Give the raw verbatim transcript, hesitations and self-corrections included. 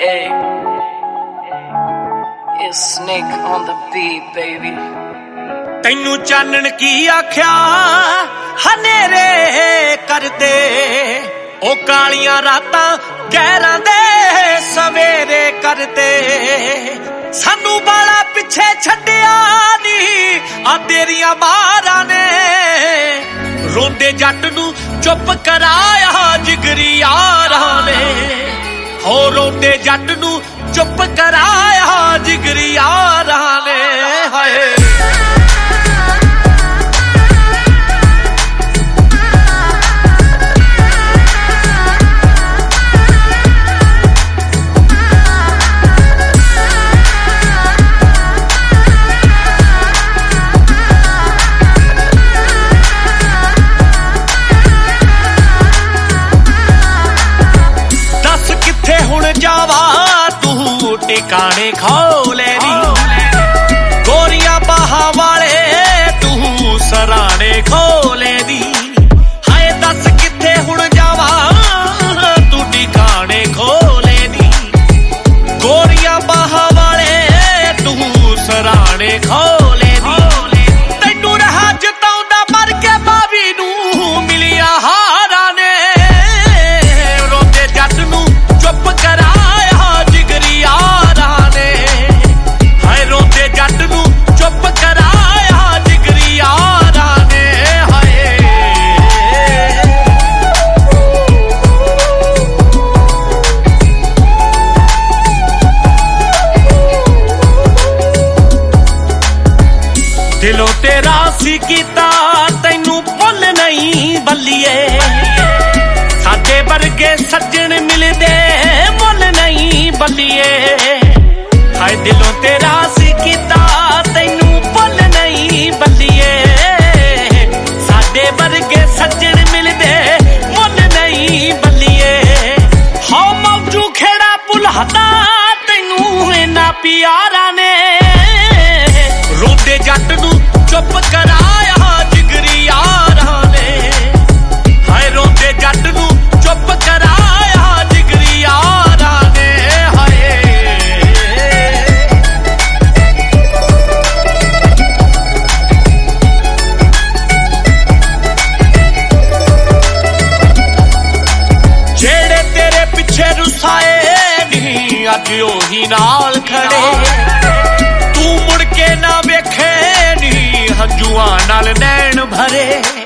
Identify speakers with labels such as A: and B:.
A: Hey, it's Snake on the beat, baby.
B: ਤੈਨੂੰ ਚਾਨਣ ਕੀ ਆਖਿਆ ਹਨੇਰੇ ਕਰਦੇ ਉਹ ਕਾਲੀਆਂ ਰਾਤਾਂ ਗਹਿਰਾਂ ਦੇ ਸਵੇਰੇ ਕਰਦੇ ਸਾਨੂੰ ਬਾਲਾ ਪਿੱਛੇ ਛੱਡਿਆ ਨੀ ਆ ਤੇਰੀਆਂ ਮਾਰਾਂ ਨੇ ਰੋਂਦੇ ਜੱਟ ਨੂੰ ਚੁੱਪ ਕਰਾਇਆ ਜਿਗਰੀ ਯਾਰਾਂ ਨੇ ਹੋ ਰੋਂਦੇ ਜੱਟ ਨੂੰ ਚੁੱਪ ਕਰਾਇਆ ਜਿਗਰੀ ਯਾਰਾਂ ਨੇ ਹਾਏ ਟਿਕਾਣੇ ਖੋਲੇ ਨੀ ਗੋਰੀਆਂ ਬਾਹਾਂ ਵਾਲੇ ਤੂੰ ਸਰਾਣੇ ਖੋਲੇ ਨੀ ਹਾਏ ਦੱਸ ਕਿੱਥੇ ਹੁਣ ਜਾਵਾਂ ਤੂੰ ਟਿਕਾਣੇ ਖੋਲੇ ਨੀ ਗੋਰੀਆਂ ਬਾਹਾਂ ਵਾਲੇ ਤੂੰ ਸਰਾਣੇ ਖੋਲੇ ਨੀ ਤੈਨੂੰ ਰਹਾ ਜਤਾਉਂਦਾ ਮਰ ਕੇ ਬਾਵੀ ਨੂੰ ਮਿਲਿਆ ਹਾਰਾਂ ਨੇ ਰੋਂਦੇ ਜੱਟ ਨੂੰ ਚੁੱਪ ਕਰਾਇਆ ਜਿਗਰੀ ਦਿਲੋਂ ਤੇਰਾ ਸੀ ਕੀਤਾ ਤੈਨੂੰ ਭੁੱਲ ਨਹੀਂ ਬੱਲੀਏ ਸਾਡੇ ਵਰਗੇ ਸੱਜਣ ਮਿਲਦੇ ਮੁੱਲ ਨਹੀਂ ਬੱਲੀਏ ਹਾਏ ਦਿਲੋਂ ਤੇਰਾ ਸੀ ਕੀਤਾ ਤੈਨੂੰ ਭੁੱਲ ਨਹੀਂ ਬੱਲੀਏ ਸਾਡੇ ਵਰਗੇ ਸੱਜਣ ਮਿਲਦੇ ਮੁੱਲ ਨਹੀਂ ਬੱਲੀਏ ਹੋ ਮੌਜੂ ਖੇੜਾ ਭੁਲਾਤਾ ਤੈਨੂੰ ਇਹਨਾਂ ਪਿਆਰਾਂ ਨੇ ਰੋਂਦੇ ਜੱਟ ਨੂੰ ਚੁੱਪ ਕਰਾਇਆ ਜਿਗਰੀ ਯਾਰਾਂ ਨੇ ਹਾਏ ਰੋਂਦੇ ਜੱਟ ਨੂੰ ਚੁੱਪ ਕਰਾਇਆ ਜਿਗਰੀ ਯਾਰਾਂ ਨੇ ਹਾਏ ਜਿਹੜੇ ਤੇਰੇ ਪਿੱਛੇ ਰੁਸਾਏ ਨਹੀਂ ਅੱਜ ਉਹੀ ਨਾਲ ਖੜੇ ਤੂੰ ਮੁੜ ਕੇ ਨਾ ਵੇਖੇ ਨੀ ਹੰਝੂਆਂ ਨਾਲ ਨੈਣ ਭਰੇ